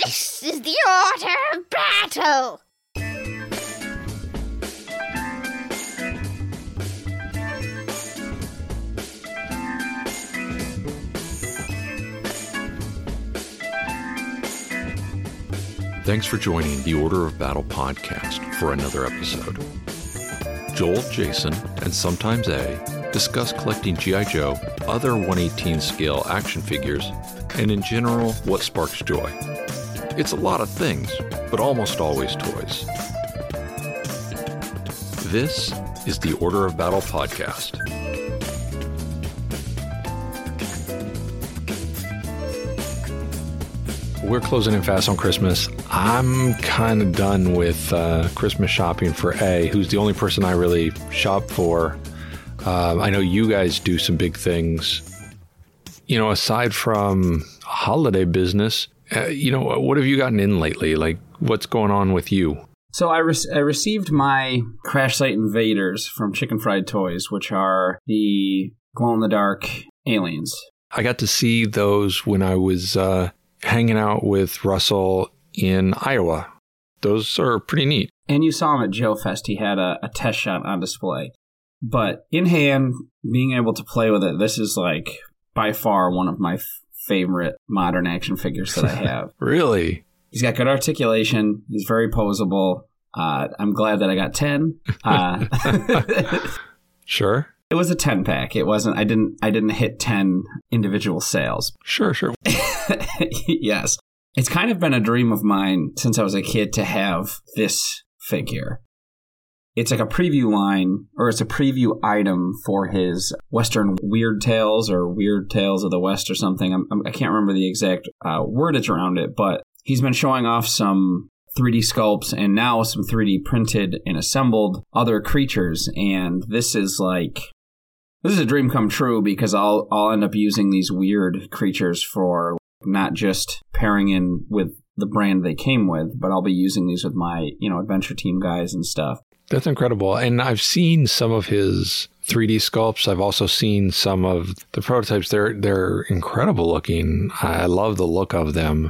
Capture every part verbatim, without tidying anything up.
This is the order of battle. Thanks for joining the Order of Battle podcast for another episode. Joel, Jason, and sometimes A discuss collecting G I. Joe, other one eighteen scale action figures, and in general, what sparks joy. It's a lot of things, but almost always toys. This is the Order of Battle podcast. We're closing in fast on Christmas. I'm kind of done with uh, Christmas shopping for A, who's the only person I really shop for. Uh, I know you guys do some big things. You know, aside from holiday business, uh, you know, what have you gotten in lately? Like, what's going on with you? So I, re- I received my Crash Site Invaders from Chicken Fried Toys, which are the glow-in-the-dark aliens. I got to see those when I was uh, hanging out with Russell in Iowa. Those are pretty neat. And you saw him at Joe Fest. He had a, a test shot on display. But in hand, being able to play with it, this is like by far one of my f- favorite modern action figures that I have. Really? He's got good articulation. He's very posable. Uh, I'm glad that I got ten. Uh, Sure. It was a ten pack. It wasn't. I didn't. I didn't hit ten individual sales. Sure, sure. Yes, it's kind of been a dream of mine since I was a kid to have this figure. It's like a preview line, or it's a preview item for his Western Weird Tales or Weird Tales of the West or something. I'm, I'm, I can't remember the exact uh, wordage around it, but he's been showing off some three D sculpts and now some three D printed and assembled other creatures. And this is like, this is a dream come true because I'll I'll end up using these weird creatures for not just pairing in with the brand they came with, but I'll be using these with my, you know, adventure team guys and stuff. That's incredible. And I've seen some of his three D sculpts. I've also seen some of the prototypes. They're they're incredible looking. I love the look of them.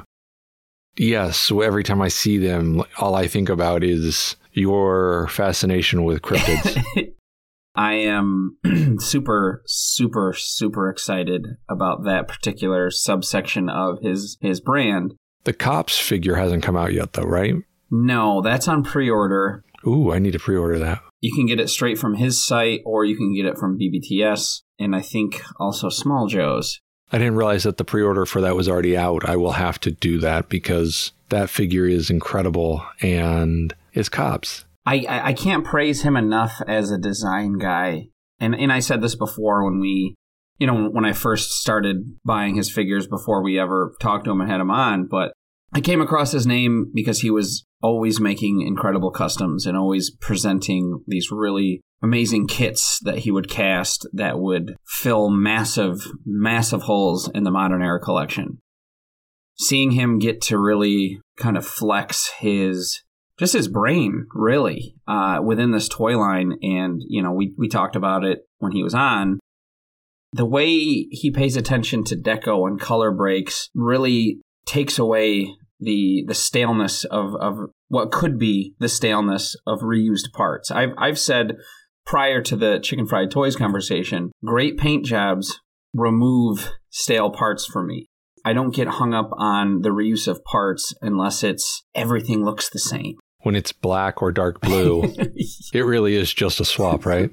Yes, so every time I see them, all I think about is your fascination with cryptids. I am super, super, super excited about that particular subsection of his, his brand. The Cops figure hasn't come out yet, though, right? No, that's on pre-order. Ooh, I need to pre-order that. You can get it straight from his site, or you can get it from B B T S, and I think also Small Joe's. I didn't realize that the pre-order for that was already out. I will have to do that because that figure is incredible, and it's Cops. I, I, I can't praise him enough as a design guy. And and I said this before when we, you know, when I first started buying his figures before we ever talked to him and had him on, but I came across his name because he was always making incredible customs and always presenting these really amazing kits that he would cast that would fill massive, massive holes in the modern era collection. Seeing him get to really kind of flex his, just his brain, really, uh, within this toy line, and, you know, we, we talked about it when he was on, the way he pays attention to deco and color breaks really takes away the the staleness of, of what could be the staleness of reused parts. I've I've said prior to the Chicken Fried Toys conversation, great paint jobs remove stale parts for me. I don't get hung up on the reuse of parts unless it's everything looks the same. When it's black or dark blue, it really is just a swap, right?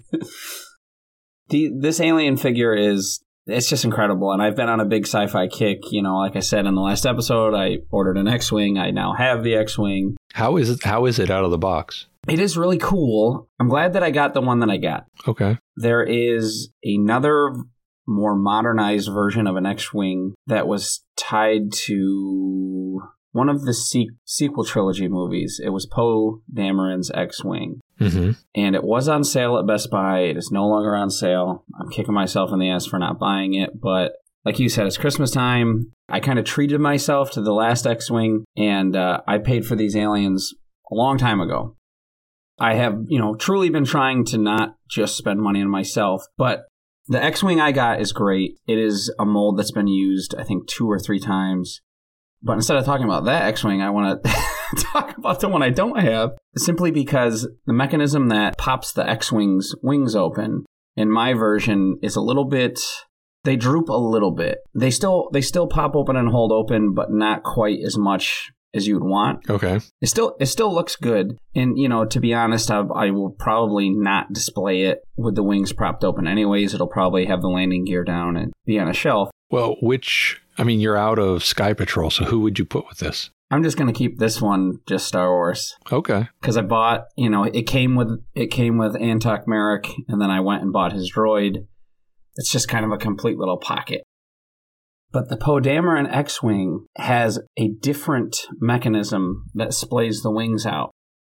The, this alien figure is, it's just incredible. And I've been on a big sci-fi kick. You know, like I said in the last episode, I ordered an X-Wing. I now have the X-Wing. How is it, how is it out of the box? It is really cool. I'm glad that I got the one that I got. Okay. There is another more modernized version of an X-Wing that was tied to one of the se- sequel trilogy movies. It was Poe Dameron's X-Wing. Mm-hmm. And it was on sale at Best Buy. It is no longer on sale. I'm kicking myself in the ass for not buying it. But like you said, it's Christmas time. I kind of treated myself to the last X-Wing, and uh, I paid for these aliens a long time ago. I have, you know, truly been trying to not just spend money on myself, but the X-Wing I got is great. It is a mold that's been used, I think, two or three times. But instead of talking about that X-Wing, I want to talk about the one I don't have, simply because the mechanism that pops the X-Wing's wings open in my version is a little bit, they droop a little bit. They still they still pop open and hold open, but not quite as much as you would want. Okay. It still it still looks good. And, you know, to be honest, I, I will probably not display it with the wings propped open anyways. It'll probably have the landing gear down and be on a shelf. Well, which, I mean, you're out of Sky Patrol, so who would you put with this? I'm just going to keep this one just Star Wars. Okay. Because I bought, you know, it came with it came with Antok Merrick, and then I went and bought his droid. It's just kind of a complete little pocket. But the Poe Dameron X-Wing has a different mechanism that splays the wings out.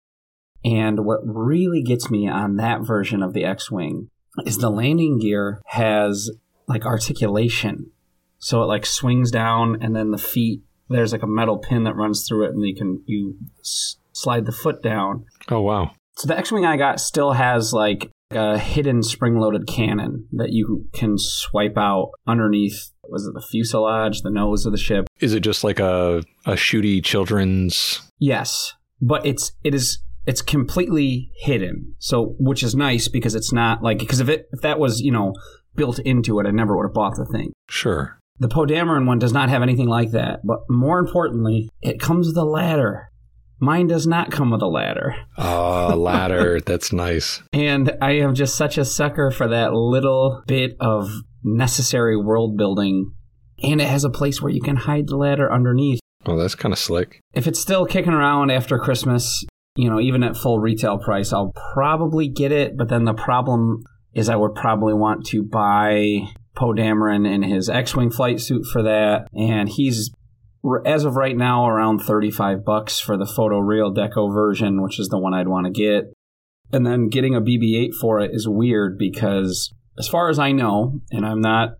And what really gets me on that version of the X-Wing is the landing gear has like articulation. So it like swings down, and then the feet, there's like a metal pin that runs through it, and you can you s- slide the foot down. Oh, wow. So the X-Wing I got still has like a hidden spring-loaded cannon that you can swipe out underneath. Was it the fuselage, the nose of the ship? Is it just like a a shooty children's? Yes, but it's it is it's completely hidden. So, which is nice because it's not like because if it if that was you know built into it, I never would have bought the thing. Sure. The Poe Dameron one does not have anything like that. But more importantly, it comes with a ladder. Mine does not come with a ladder. Oh, ladder. That's nice. And I am just such a sucker for that little bit of necessary world building. And it has a place where you can hide the ladder underneath. Oh, that's kind of slick. If it's still kicking around after Christmas, you know, even at full retail price, I'll probably get it. But then the problem is I would probably want to buy Poe Dameron in his X-Wing flight suit for that. And he's, as of right now, around thirty-five bucks for the Photo Real Deco version, which is the one I'd want to get. And then getting a B B eight for it is weird because, as far as I know, and I'm not,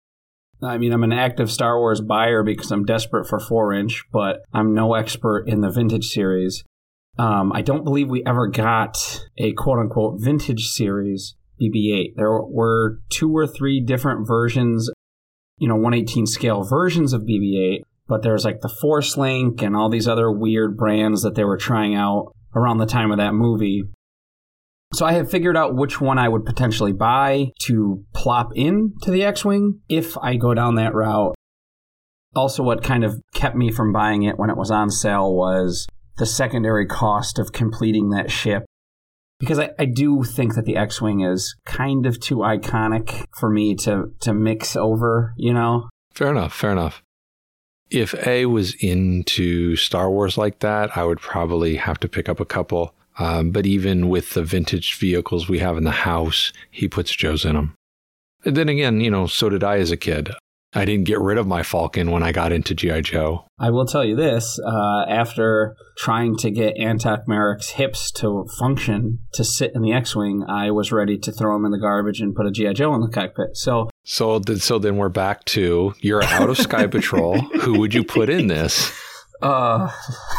I mean, I'm an active Star Wars buyer because I'm desperate for four inch, but I'm no expert in the vintage series. Um, I don't believe we ever got a quote-unquote vintage series B B eight. There were two or three different versions, you know, one eighteen scale versions of B B eight. But there's like the Force Link and all these other weird brands that they were trying out around the time of that movie. So I have figured out which one I would potentially buy to plop into the X-Wing if I go down that route. Also, what kind of kept me from buying it when it was on sale was the secondary cost of completing that ship. Because I, I do think that the X-Wing is kind of too iconic for me to, to mix over, you know? Fair enough, fair enough. If A was into Star Wars like that, I would probably have to pick up a couple. Um, but even with the vintage vehicles we have in the house, he puts Joes in them. And then again, you know, so did I as a kid. I didn't get rid of my Falcon when I got into G I. Joe. I will tell you this, uh, after trying to get Antok Merrick's hips to function to sit in the X-Wing, I was ready to throw him in the garbage and put a G I. Joe in the cockpit. So So, th- so then we're back to, you're out of Sky Patrol. Who would you put in this? Uh.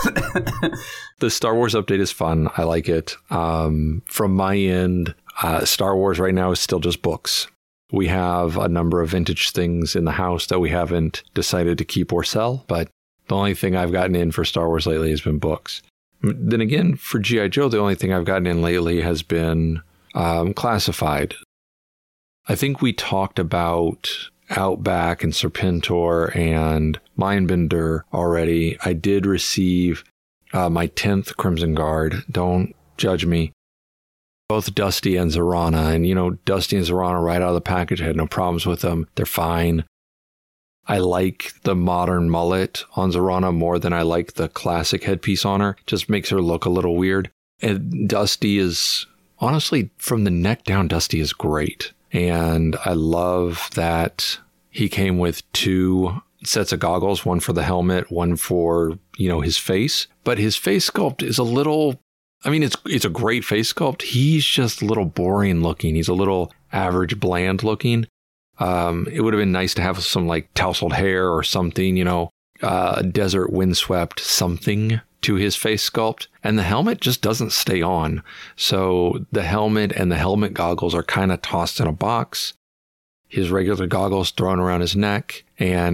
The Star Wars update is fun. I like it. Um, from my end, uh, Star Wars right now is still just books. We have a number of vintage things in the house that we haven't decided to keep or sell, but the only thing I've gotten in for Star Wars lately has been books. Then again, for G I. Joe, the only thing I've gotten in lately has been um, classified. I think we talked about Outback and Serpentor and Mindbender already. I did receive uh, my tenth Crimson Guard. Don't judge me. Both Dusty and Zorana. And, you know, Dusty and Zorana right out of the package, I had no problems with them. They're fine. I like the modern mullet on Zorana more than I like the classic headpiece on her. Just makes her look a little weird. And Dusty is, honestly, from the neck down, Dusty is great. And I love that he came with two sets of goggles, one for the helmet, one for, you know, his face. But his face sculpt is a little, I mean, it's it's a great face sculpt. He's just a little boring looking. He's a little average, bland looking. Um, it would have been nice to have some like tousled hair or something, you know, uh, desert windswept something to his face sculpt. And the helmet just doesn't stay on. So the helmet and the helmet goggles are kind of tossed in a box. His regular goggles thrown around his neck. And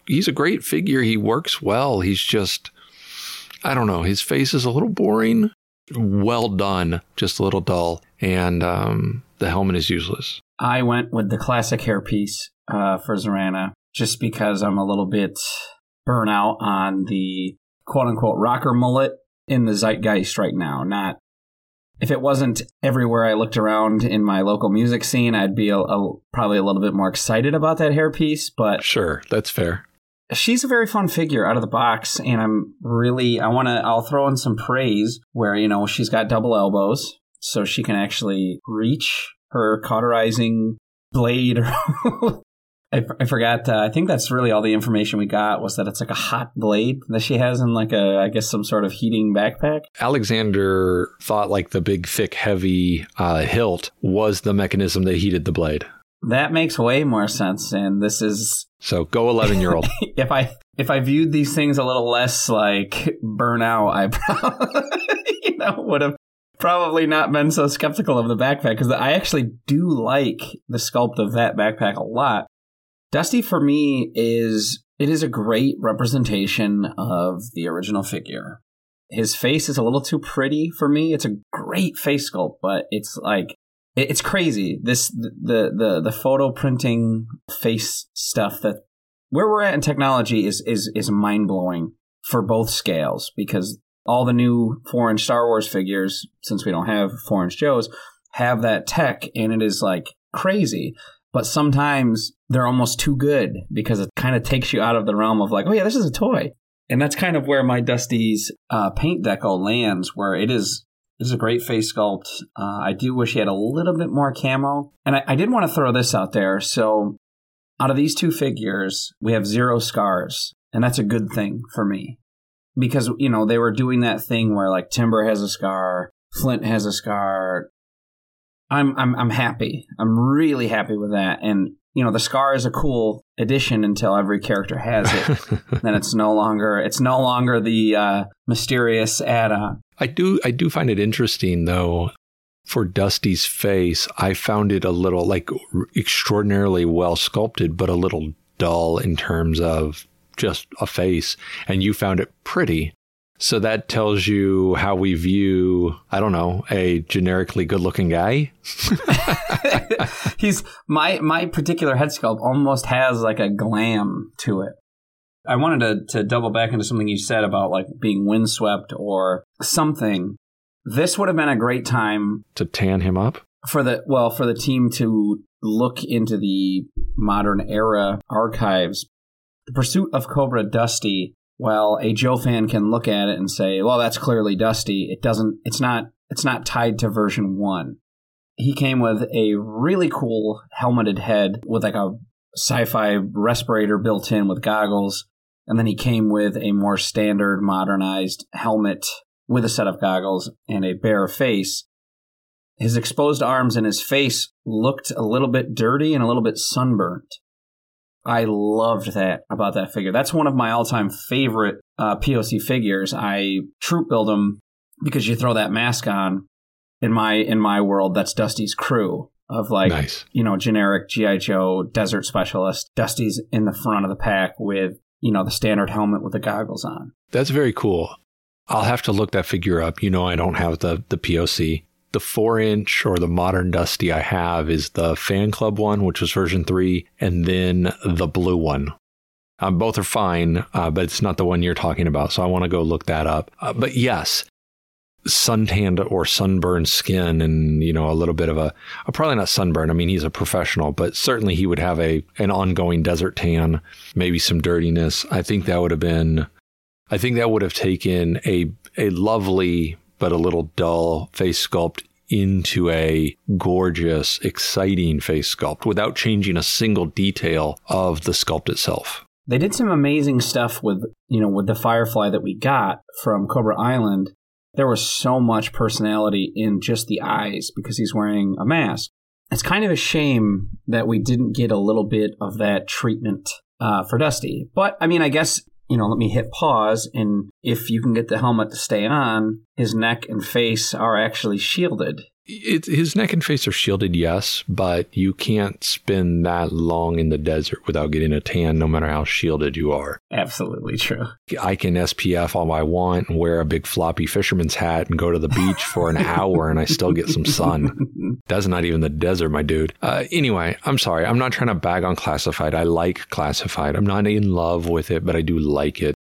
he's a great figure. He works well. He's just, I don't know. His face is a little boring. Well done, just a little dull. And um, the helmet is useless. I went with the classic hairpiece uh, for Zorana just because I'm a little bit burnt out on the quote-unquote rocker mullet in the zeitgeist right now. Not if it wasn't everywhere I looked around in my local music scene, I'd be a, a, probably a little bit more excited about that hairpiece. But sure, that's fair. She's a very fun figure out of the box, and I'm really, I want to, I'll throw in some praise where, you know, she's got double elbows, so she can actually reach her cauterizing blade. I, I forgot, uh, I think that's really all the information we got was that it's like a hot blade that she has in like a, I guess, some sort of heating backpack. Alexander thought like the big, thick, heavy uh, hilt was the mechanism that heated the blade. That makes way more sense, and this is... So go eleven-year-old. if I if I viewed these things a little less like burnout, I probably, you know, would have probably not been so skeptical of the backpack, because I actually do like the sculpt of that backpack a lot. Dusty, for me, is it is a great representation of the original figure. His face is a little too pretty for me. It's a great face sculpt, but it's like... It's crazy. This the the the photo printing face stuff that where we're at in technology is is is mind blowing for both scales, because all the new four inch Star Wars figures, since we don't have four inch Joes, have that tech, and it is like crazy. But sometimes they're almost too good because it kind of takes you out of the realm of like, oh yeah, this is a toy, and that's kind of where my Dusty's uh, paint deco lands, where it is. This is a great face sculpt. Uh, I do wish he had a little bit more camo. And I, I did want to throw this out there. So out of these two figures, we have zero scars. And that's a good thing for me. Because, you know, they were doing that thing where like Timber has a scar, Flint has a scar. I'm I'm I'm happy. I'm really happy with that. And, you know, the scar is a cool addition until every character has it. Then it's no longer it's no longer the uh, mysterious add-on. I do I do find it interesting, though, for Dusty's face. I found it a little, like, extraordinarily well sculpted, but a little dull in terms of just a face. And you found it pretty. So that tells you how we view, I don't know, a generically good-looking guy. He's my my particular head sculpt almost has like a glam to it. I wanted to, to double back into something you said about like being windswept or something. This would have been a great time to tan him up for the well for the team to look into the modern era archives. The Pursuit of Cobra Dusty. Well, a Joe fan can look at it and say, "Well, that's clearly Dusty." It doesn't. It's not. It's not tied to version one. He came with a really cool helmeted head with like a sci-fi respirator built in with goggles. And then he came with a more standard, modernized helmet with a set of goggles and a bare face. His exposed arms and his face looked a little bit dirty and a little bit sunburnt. I loved that about that figure. That's one of my all-time favorite uh, P O C figures. I troop build them because you throw that mask on. In my in my world, that's Dusty's crew of like, nice. You know, generic G I. Joe desert specialist. Dusty's in the front of the pack with, you know, the standard helmet with the goggles on. That's very cool. I'll have to look that figure up. You know, I don't have the, the P O C. The four inch or the modern Dusty I have is the fan club one, which was version three, and then the blue one. Um, both are fine, uh, but it's not the one you're talking about. So I want to go look that up. Uh, but yes, suntanned or sunburned skin and, you know, a little bit of a, uh, probably not sunburn. I mean, he's a professional, but certainly he would have a an ongoing desert tan, maybe some dirtiness. I think that would have been, I think that would have taken a a lovely but a little dull face sculpt into a gorgeous, exciting face sculpt without changing a single detail of the sculpt itself. They did some amazing stuff with, you know, with the Firefly that we got from Cobra Island. There was so much personality in just the eyes because he's wearing a mask. It's kind of a shame that we didn't get a little bit of that treatment uh, for Dusty. But, I mean, I guess, you know, let me hit pause. And if you can get the helmet to stay on, his neck and face are actually shielded. It, his neck and face are shielded, yes, but you can't spend that long in the desert without getting a tan, no matter how shielded you are. Absolutely true. I can S P F all I want and wear a big floppy fisherman's hat and go to the beach for an hour and I still get some sun. That's not even the desert, my dude. Uh, anyway, I'm sorry. I'm not trying to bag on Classified. I like Classified. I'm not in love with it, but I do like it.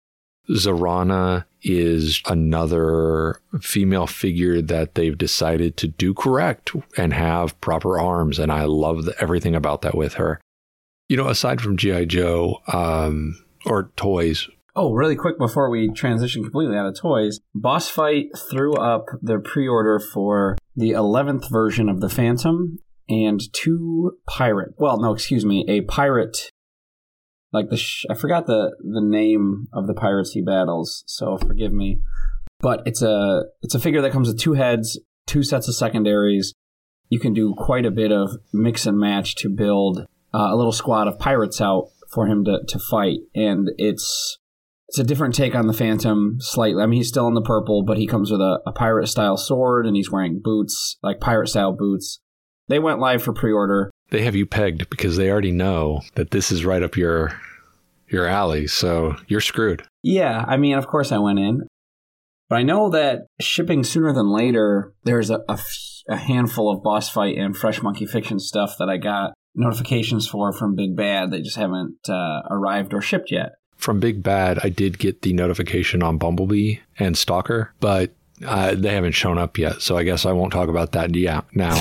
Zarana is another female figure that they've decided to do correct and have proper arms, and I love the, everything about that with her. You know, aside from G I. Joe, um, or toys. Oh, really quick before we transition completely out of toys, Boss Fight threw up their pre-order for the eleventh version of the Phantom and two pirate, well, no, excuse me, a pirate... Like the, sh- I forgot the, the name of the pirates he battles, so forgive me. But it's a it's a figure that comes with two heads, two sets of secondaries. You can do quite a bit of mix and match to build uh, a little squad of pirates out for him to, to fight. And it's it's a different take on the Phantom slightly. I mean, he's still in the purple, but he comes with a, a pirate-style sword, and he's wearing boots, like pirate-style boots. They went live for pre-order. They have you pegged because they already know that this is right up your your alley, so you're screwed. Yeah, I mean, of course I went in. But I know that shipping sooner than later, there's a, a, f- a handful of Boss Fight and Fresh Monkey Fiction stuff that I got notifications for from Big Bad. They just haven't uh, arrived or shipped yet. From Big Bad, I did get the notification on Bumblebee and Stalker, but uh, they haven't shown up yet, so I guess I won't talk about that yeah, now.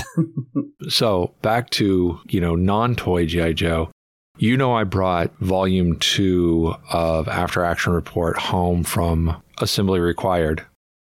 So back to, you know, non-toy G I. Joe. You know, I brought volume two of After Action Report home from Assembly Required.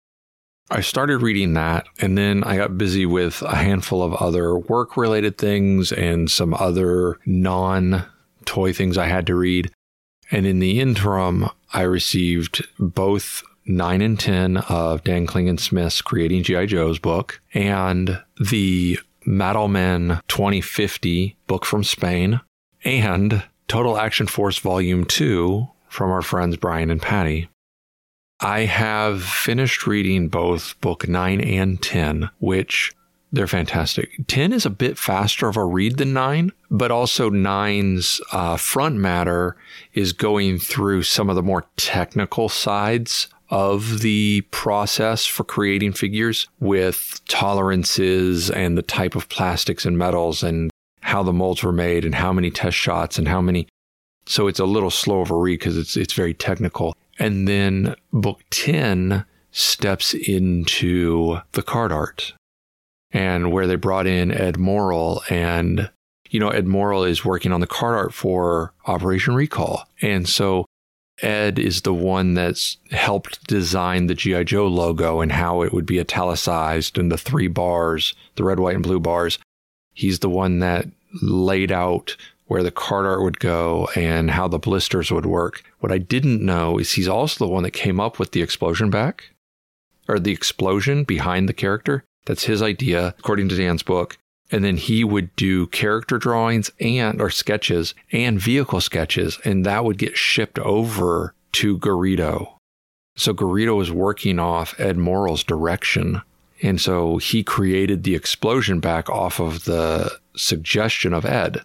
I started reading that, and then I got busy with a handful of other work-related things and some other non-toy things I had to read. And in the interim, I received both nine and ten of Dan Klingon-Smith's Creating G I. Joe's book and the Madelman twenty fifty book from Spain, and Total Action Force Volume two from our friends Brian and Patty. I have finished reading both book nine and ten, which they're fantastic. ten is a bit faster of a read than nine, but also nine's uh, front matter is going through some of the more technical sides of the process for creating figures with tolerances and the type of plastics and metals and how the molds were made and how many test shots and how many. So it's a little slow of a read because it's it's very technical. And then book ten steps into the card art and where they brought in Ed Morrill. And, you know, Ed Morrill is working on the card art for Operation Recall. And so Ed is the one that's helped design the G I. Joe logo and how it would be italicized and the three bars, the red, white, and blue bars. He's the one that laid out where the card art would go and how the blisters would work. What I didn't know is he's also the one that came up with the explosion back, or the explosion behind the character. That's his idea, according to Dan's book. And then he would do character drawings and or sketches and vehicle sketches, and that would get shipped over to Garrido. So Garrido was working off Ed Morrill's direction. And so he created the explosion back off of the suggestion of Ed.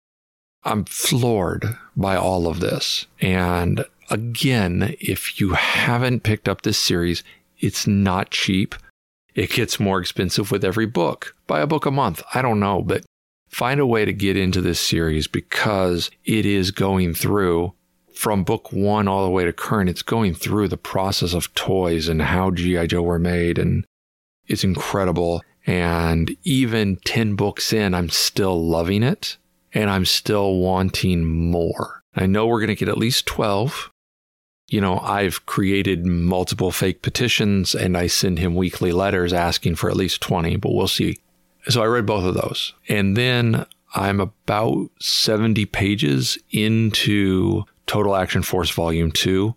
I'm floored by all of this. And again, if you haven't picked up this series, it's not cheap. It gets more expensive with every book. Buy a book a month. I don't know, but find a way to get into this series because it is going through, from book one all the way to current, it's going through the process of toys and how G I. Joe were made, and it's incredible. And even ten books in, I'm still loving it, and I'm still wanting more. I know we're going to get at least twelve. You know, I've created multiple fake petitions, and I send him weekly letters asking for at least twenty, but we'll see. So I read both of those. And then I'm about seventy pages into Total Action Force Volume two.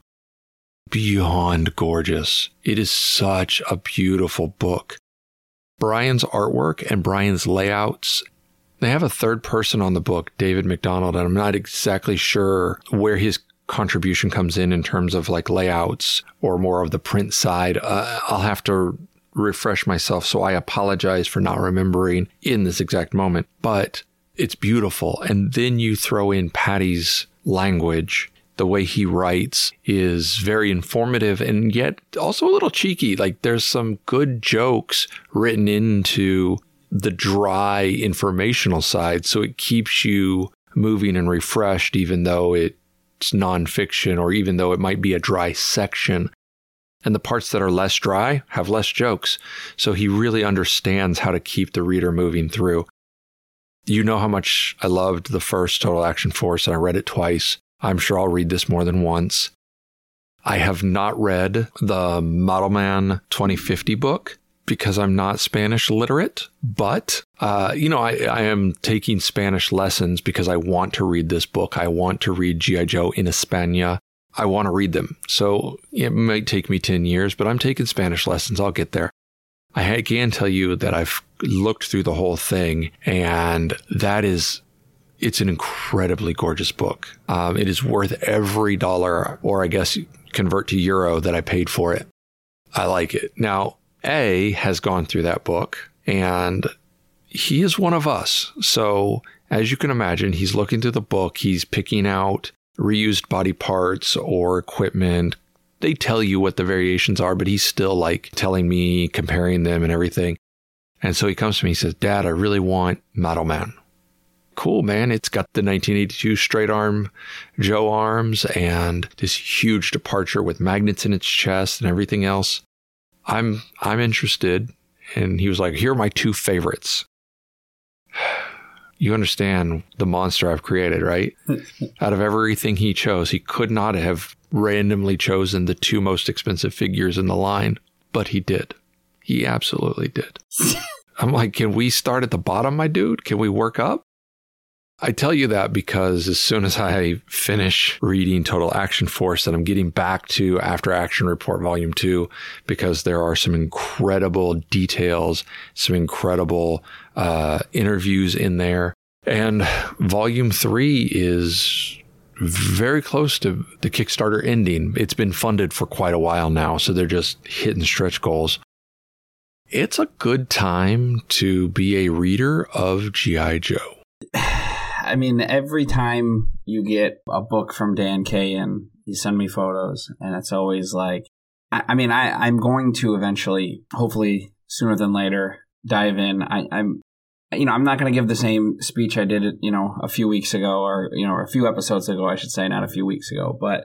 Beyond gorgeous. It is such a beautiful book. Brian's artwork and Brian's layouts, they have a third person on the book, David McDonald, and I'm not exactly sure where his contribution comes in in terms of like layouts or more of the print side. Uh, I'll have to refresh myself, so I apologize for not remembering in this exact moment, but it's beautiful. And then you throw in Patty's language. The way he writes is very informative and yet also a little cheeky. Like there's some good jokes written into the dry informational side. So it keeps you moving and refreshed, even though it's nonfiction or even though it might be a dry section. And the parts that are less dry have less jokes. So he really understands how to keep the reader moving through. You know how much I loved the first Total Action Force, and I read it twice. I'm sure I'll read this more than once. I have not read the Model Man twenty fifty book because I'm not Spanish literate, but, uh, you know, I, I am taking Spanish lessons because I want to read this book. I want to read G I. Joe in España. I want to read them. So it might take me ten years, but I'm taking Spanish lessons. I'll get there. I can tell you that I've looked through the whole thing, and that is... it's an incredibly gorgeous book. Um, it is worth every dollar, or I guess convert to euro, that I paid for it. I like it. Now, A has gone through that book, and he is one of us. So, as you can imagine, he's looking through the book. He's picking out reused body parts or equipment. They tell you what the variations are, but he's still like telling me, comparing them and everything. And so he comes to me, he says, "Dad, I really want Model Man." Cool, man. It's got the nineteen eighty-two straight arm Joe arms and this huge departure with magnets in its chest and everything else. I'm I'm interested. And he was like, "Here are my two favorites." You understand the monster I've created, right? Out of everything he chose, he could not have randomly chosen the two most expensive figures in the line, but he did. He absolutely did. I'm like, can we start at the bottom, my dude? Can we work up? I tell you that because as soon as I finish reading Total Action Force, and I'm getting back to After Action Report Volume two, because there are some incredible details, some incredible uh, interviews in there. And Volume three is very close to the Kickstarter ending. It's been funded for quite a while now, so they're just hitting stretch goals. It's a good time to be a reader of G I. Joe. I mean, every time you get a book from Dan K and you send me photos, and it's always like, I, I mean, I, I'm going to eventually, hopefully sooner than later, dive in. I, I'm, you know, I'm not going to give the same speech I did, you know, a few weeks ago, or, you know, or a few episodes ago, I should say, not a few weeks ago, but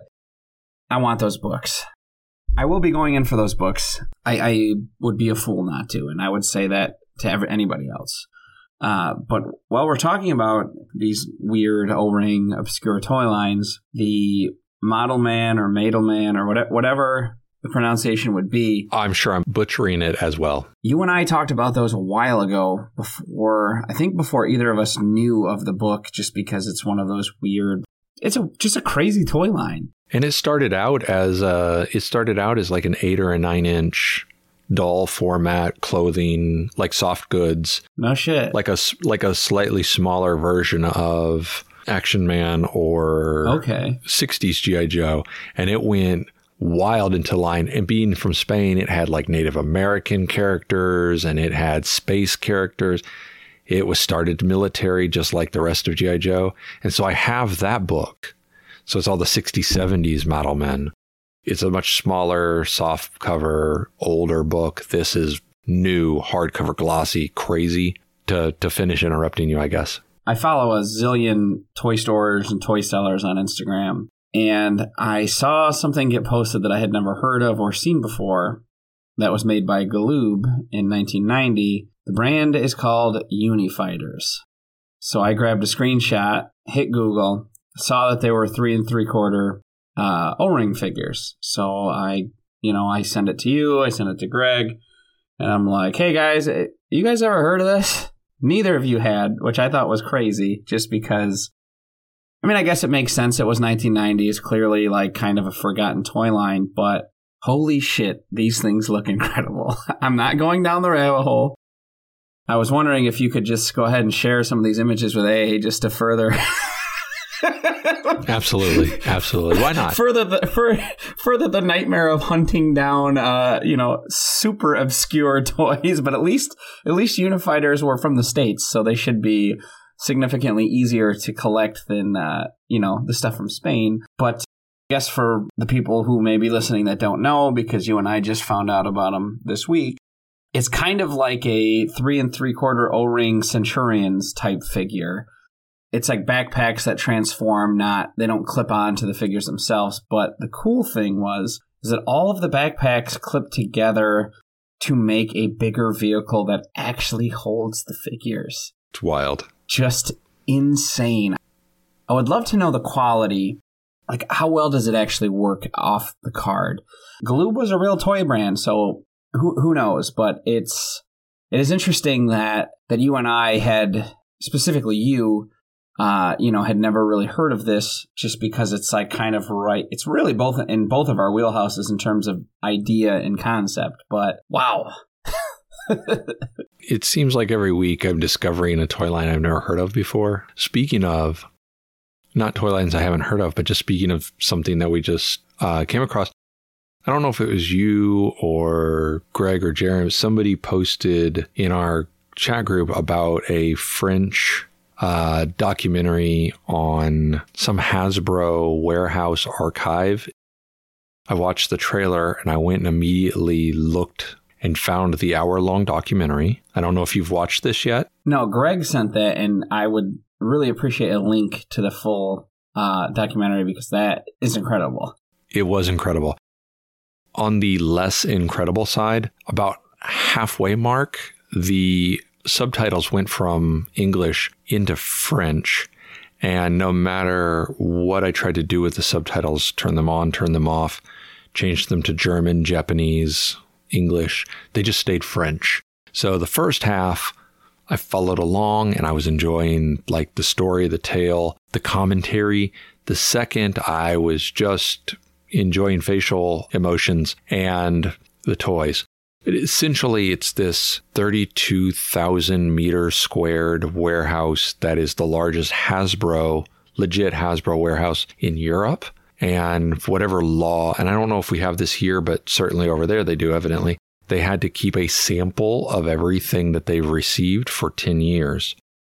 I want those books. I will be going in for those books. I, I would be a fool not to, and I would say that to every, anybody else. Uh, but while we're talking about these weird O-ring obscure toy lines, the Model Man or Madel Man or whatever, whatever the pronunciation would be. I'm sure I'm butchering it as well. You and I talked about those a while ago before, I think before either of us knew of the book, just because it's one of those weird, it's a just a crazy toy line. And it started out as a, it started out as like an eight or a nine inch doll format clothing, like soft goods. No shit. Like a, like a slightly smaller version of Action Man or okay. sixties G I. Joe. And it went wild into line. And being from Spain, it had like Native American characters and it had space characters. It was started military, just like the rest of G I. Joe. And so I have that book. So it's all the sixties, seventies Model Men. It's a much smaller, soft cover, older book. This is new, hardcover, glossy, crazy. To to finish interrupting you, I guess. I follow a zillion toy stores and toy sellers on Instagram, and I saw something get posted that I had never heard of or seen before that was made by Galoob in nineteen ninety. The brand is called Unifighters. So I grabbed a screenshot, hit Google, saw that they were three and three quarter uh, O-ring figures. So I, you know, I send it to you, I send it to Greg, and I'm like, hey guys, you guys ever heard of this? Neither of you had, which I thought was crazy, just because, I mean, I guess it makes sense. It was nineteen ninety. It's clearly like kind of a forgotten toy line, but holy shit, these things look incredible. I'm not going down the rabbit hole. I was wondering if you could just go ahead and share some of these images with A just to further Absolutely. Absolutely. Why not? Further the, for, further the nightmare of hunting down, uh, you know, super obscure toys. But at least, at least Unifighters were from the States, so they should be significantly easier to collect than, uh, you know, the stuff from Spain. But I guess for the people who may be listening that don't know, because you and I just found out about them this week, it's kind of like a three and three quarter O-ring Centurions type figure. It's like backpacks that transform, not, they don't clip on to the figures themselves. But the cool thing was, is that all of the backpacks clip together to make a bigger vehicle that actually holds the figures. It's wild. Just insane. I would love to know the quality. Like, how well does it actually work off the card? Galoob was a real toy brand, so who who knows? But it's it is interesting that that you and I had, specifically you, uh, you know, had never really heard of this, just because it's like kind of right. It's really both in both of our wheelhouses in terms of idea and concept. But wow. It seems like every week I'm discovering a toy line I've never heard of before. Speaking of, not toy lines I haven't heard of, but just speaking of something that we just uh, came across. I don't know if it was you or Greg or Jeremy. Somebody posted in our chat group about a French uh, documentary on some Hasbro warehouse archive. I watched the trailer and I went and immediately looked and found the hour-long documentary. I don't know if you've watched this yet. No, Greg sent that, and I would really appreciate a link to the full uh, documentary, because that is incredible. It was incredible. On the less incredible side, about halfway mark, the subtitles went from English into French. And no matter what I tried to do with the subtitles, turn them on, turn them off, change them to German, Japanese, English, they just stayed French. So the first half, I followed along and I was enjoying like the story, the tale, the commentary. The second, I was just enjoying facial emotions and the toys. It, essentially, it's this thirty-two thousand meter squared warehouse that is the largest Hasbro, legit Hasbro warehouse in Europe. And whatever law, and I don't know if we have this here, but certainly over there they do, evidently, they had to keep a sample of everything that they've received for ten years.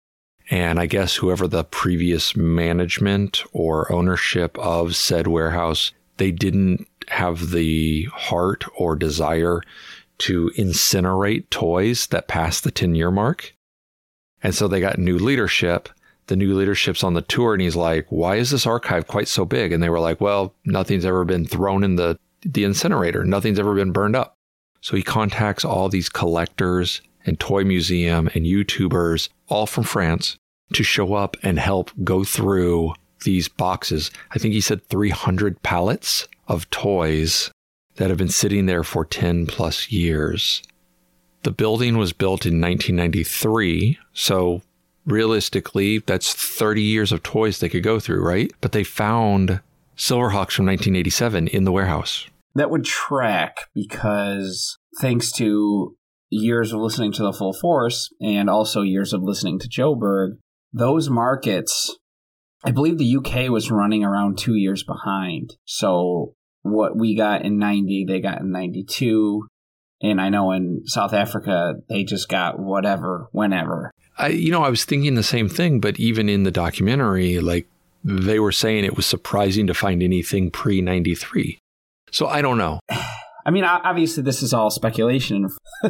And I guess whoever the previous management or ownership of said warehouse, they didn't have the heart or desire to incinerate toys that passed the ten-year mark. And so they got new leadership. The new leadership's on the tour, and he's like, why is this archive quite so big? And they were like, well, nothing's ever been thrown in the, the incinerator. Nothing's ever been burned up. So he contacts all these collectors and toy museum and YouTubers, all from France, to show up and help go through these boxes. I think he said three hundred pallets of toys that have been sitting there for ten plus years. The building was built in nineteen ninety-three, so realistically, that's thirty years of toys they could go through, right? But they found Silverhawks from nineteen eighty-seven in the warehouse. That would track, because thanks to years of listening to the Full Force and also years of listening to Joe Berg, those markets, I believe the U K was running around two years behind. So what we got in ninety, they got in ninety-two. And I know in South Africa, they just got whatever, whenever. I, you know, I was thinking the same thing, but even in the documentary, like they were saying it was surprising to find anything pre ninety-three. So I don't know. I mean, obviously, this is all speculation.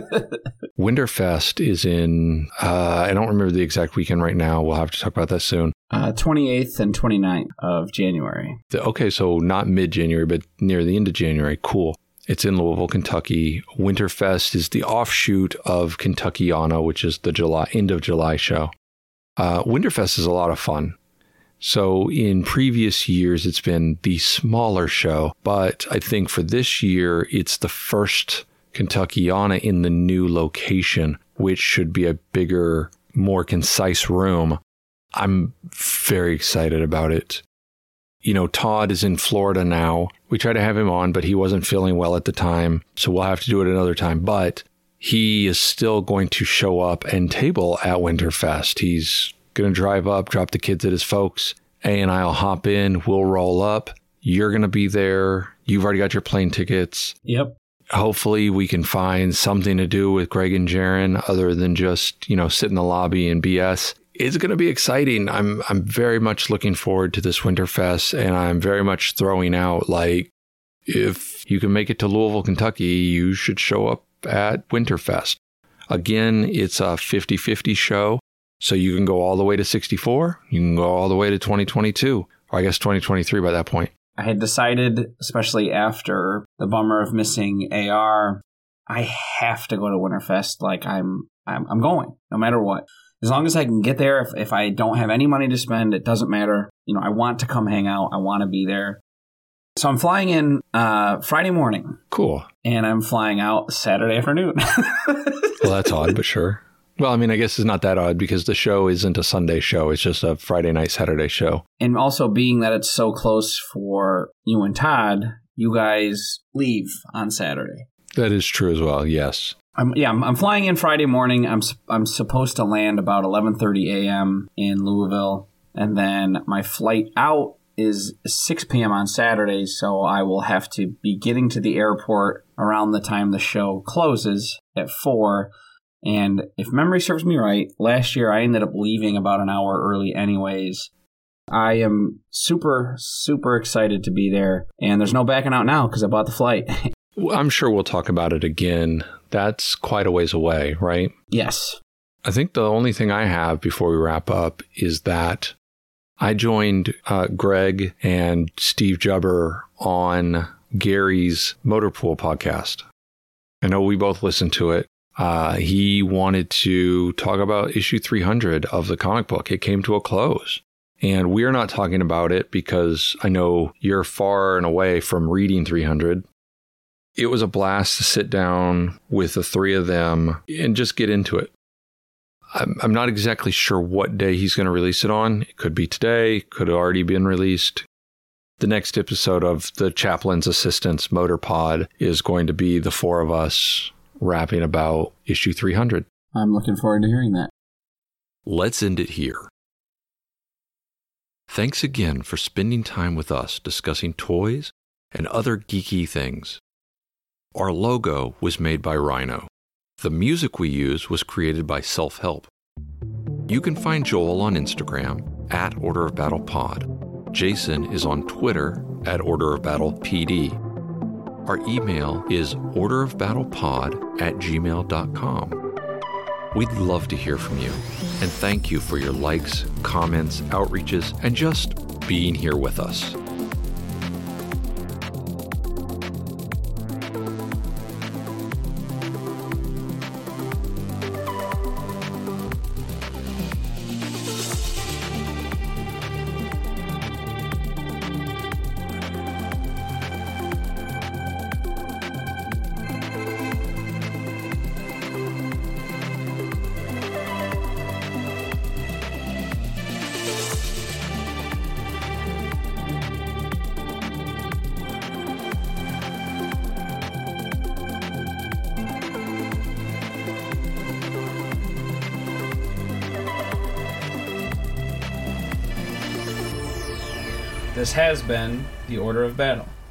Winterfest is in, uh, I don't remember the exact weekend right now. We'll have to talk about that soon. Uh, twenty-eighth and twenty-ninth of January. The, okay, so not mid-January, but near the end of January. Cool. It's in Louisville, Kentucky. Winterfest is the offshoot of Kentuckiana, which is the July end of July show. Uh, Winterfest is a lot of fun. So in previous years, it's been the smaller show, but I think for this year, it's the first Kentuckiana in the new location, which should be a bigger, more concise room. I'm very excited about it. You know, Todd is in Florida now. We tried to have him on, but he wasn't feeling well at the time, so we'll have to do it another time. But he is still going to show up and table at Winterfest. He's going to drive up, drop the kids at his folks, A and I will hop in. We'll roll up. You're going to be there. You've already got your plane tickets. Yep. Hopefully we can find something to do with Greg and Jaron other than just, you know, sit in the lobby and B S. It's going to be exciting. I'm I'm very much looking forward to this Winterfest, and I'm very much throwing out, like, if you can make it to Louisville, Kentucky, you should show up at Winterfest. Again, it's a fifty-fifty show, so you can go all the way to sixty-four. You can go all the way to twenty twenty-two, or I guess twenty twenty-three by that point. I had decided, especially after the bummer of missing A R, I have to go to Winterfest. Like, I'm, I'm, I'm going, no matter what. As long as I can get there, if, if I don't have any money to spend, it doesn't matter. You know, I want to come hang out. I want to be there. So I'm flying in uh, Friday morning. Cool. And I'm flying out Saturday afternoon. Well, that's odd, but sure. Well, I mean, I guess it's not that odd because the show isn't a Sunday show. It's just a Friday night, Saturday show. And also being that it's so close for you and Todd, you guys leave on Saturday. That is true as well, yes. I'm, yeah, I'm, I'm flying in Friday morning. I'm I'm supposed to land about eleven thirty a.m. in Louisville. And then my flight out is six p.m. on Saturday, so I will have to be getting to the airport around the time the show closes at four. And if memory serves me right, last year I ended up leaving about an hour early anyways. I am super, super excited to be there. And there's no backing out now because I bought the flight. I'm sure we'll talk about it again. That's quite a ways away, right? Yes. I think the only thing I have before we wrap up is that I joined uh, Greg and Steve Jubber on Gary's Motorpool podcast. I know we both listened to it. Uh, he wanted to talk about issue three hundred of the comic book. It came to a close. And we're not talking about it because I know you're far and away from reading three hundred. It was a blast to sit down with the three of them and just get into it. I'm, I'm not exactly sure what day he's going to release it on. It could be today, could have already been released. The next episode of the Chaplain's Assistants Motor Pod is going to be the four of us rapping about issue three hundred. I'm looking forward to hearing that. Let's end it here. Thanks again for spending time with us discussing toys and other geeky things. Our logo was made by Rhino. The music we use was created by Self-Help. You can find Joel on Instagram at Order of Battle Pod. Jason is on Twitter at Order of Battle P D. Our email is orderofbattlepod at gmail dot com. We'd love to hear from you, and thank you for your likes, comments, outreaches, and just being here with us. This has been the Order of Battle.